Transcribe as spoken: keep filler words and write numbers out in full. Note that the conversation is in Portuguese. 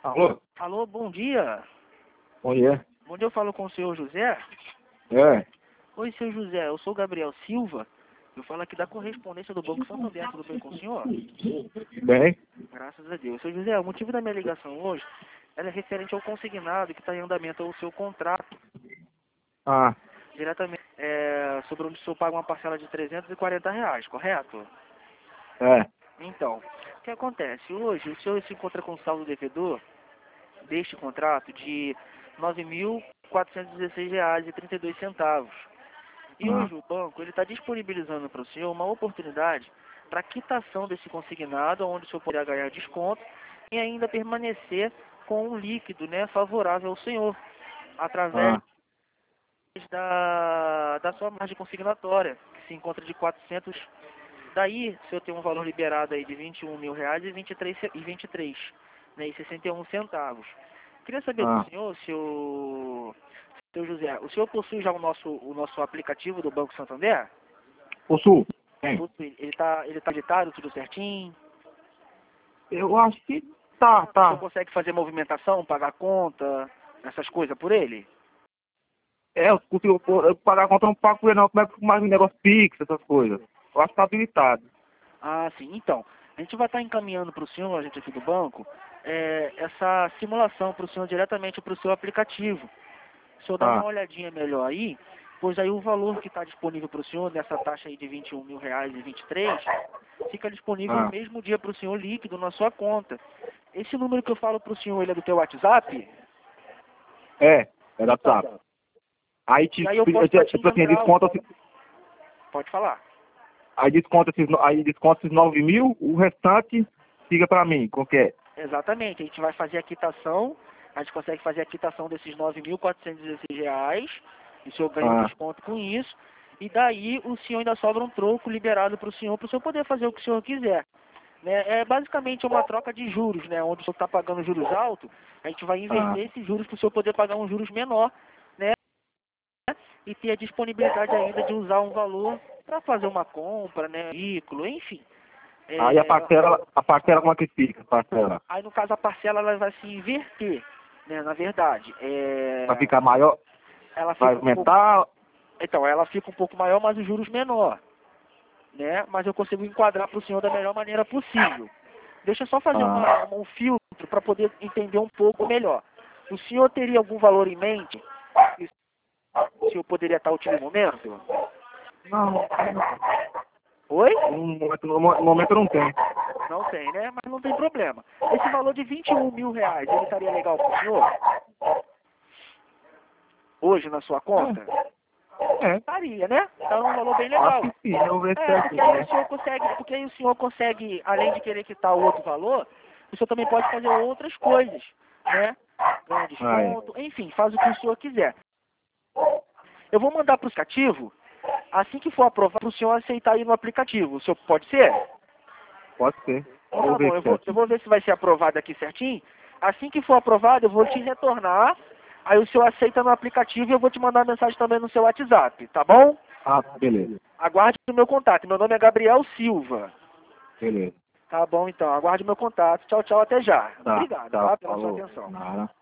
Alô? Alô, bom dia. Bom dia. Bom dia, eu falo com o senhor José. É. Oi, senhor José, eu sou o Gabriel Silva. Eu falo aqui da correspondência do Banco Santander, tudo bem com o senhor? Bem? Graças a Deus. Senhor José, o motivo da minha ligação hoje ela é referente ao consignado que está em andamento ao seu contrato. Ah, Diretamente é, sobre onde o senhor paga uma parcela de trezentos e quarenta reais, correto? é. Então, o que acontece? Hoje o senhor se encontra com saldo devedor deste contrato de nove mil quatrocentos e dezesseis reais e trinta e dois centavos. E Ah, hoje o banco ele está disponibilizando para o senhor uma oportunidade para quitação desse consignado, onde o senhor poderá ganhar desconto e ainda permanecer com um líquido, né, favorável ao senhor, através ah. da, da sua margem consignatória, que se encontra de quatrocentos. Daí, o senhor tem um valor liberado aí de vinte e um mil reais e vinte e três, e vinte e três, né, e sessenta e um centavos. Queria saber do Ah. senhor, seu, seu José, o senhor possui já o nosso, o nosso aplicativo do Banco Santander? Possuo. Bem, Possui. Ele está ele tá editado, tudo certinho? eu acho que tá, O senhor tá. consegue fazer movimentação, pagar conta, essas coisas por ele? É, eu consigo eu, eu pagar a conta, eu não pago por ele não. Como é que mais um negócio fixo, essas coisas? Eu acho que tá habilitado. Ah, sim. Então, a gente vai estar encaminhando para o senhor, a gente aqui do banco, é, essa simulação para o senhor diretamente para o seu aplicativo. O senhor dá uma Ah, olhadinha melhor aí, pois aí o valor que está disponível para o senhor, nessa taxa aí de vinte e um mil reais e vinte e três, fica disponível no ah. mesmo dia para o senhor líquido na sua conta. Esse número que eu falo para o senhor, ele é do teu WhatsApp? É, é da Então, WhatsApp. Aí, e te, aí eu posso estar te tipo assim, enviando desconta, algo. Pode falar. aí desconta esses, no- aí desconta esses nove mil, o restante fica pra mim, qualquer. Exatamente, a gente vai fazer a quitação, a gente consegue fazer a quitação desses nove mil quatrocentos e dezesseis reais, e o senhor ganha um Ah, desconto com isso, e daí o senhor ainda sobra um troco liberado para o senhor, para o senhor poder fazer o que o senhor quiser. Né? É basicamente uma troca de juros, né? Onde o senhor está pagando juros altos, a gente vai ah. inverter esses juros para o senhor poder pagar um juros menor, né? E ter a disponibilidade ainda de usar um valor para fazer uma compra, né? Veículo, enfim. Aí a É, parcela, a parcela como é que fica? A parcela. Aí no caso a parcela ela vai se inverter, né? Na verdade, Vai é, ficar maior? ela Vai fica um pouco, aumentar? então ela fica um pouco maior, mas os juros menor, né? Mas eu consigo enquadrar para o senhor da melhor maneira possível. Deixa eu só fazer Ah. uma, um filtro para poder entender um pouco melhor. O senhor teria algum valor em mente que o senhor poderia estar utilizando no momento? Não, Oi? no momento, no mo- no momento não tem. Não tem, né? Mas não tem problema. Esse valor de vinte e um mil reais, ele estaria legal para o senhor? Hoje na sua conta? É, Estaria, né? Então é um valor bem acho legal. que sim, eu vou ver É, porque certinho, aí né? o senhor consegue, porque aí o senhor consegue, além de querer quitar o outro valor, o senhor também pode fazer outras coisas, né? Ganha Ah, é. desconto, enfim, faz o que o senhor quiser. Eu vou mandar para o aplicativo, assim que for aprovado, para o senhor aceitar aí no aplicativo. O senhor pode ser? Pode ser. Então Vou tá ver bom, eu vou, eu certinho. vou ver se vai ser aprovado aqui certinho. Assim que for aprovado, eu vou te retornar. Aí o senhor aceita no aplicativo e eu vou te mandar mensagem também no seu WhatsApp, tá bom? Ah, beleza. Aguarde o meu contato. Meu nome é Gabriel Silva. Beleza. Tá bom, então. Aguarde meu contato. Tchau, tchau. Até já. Tá, Obrigado, tá, tá? Pela sua falou. atenção. Nada.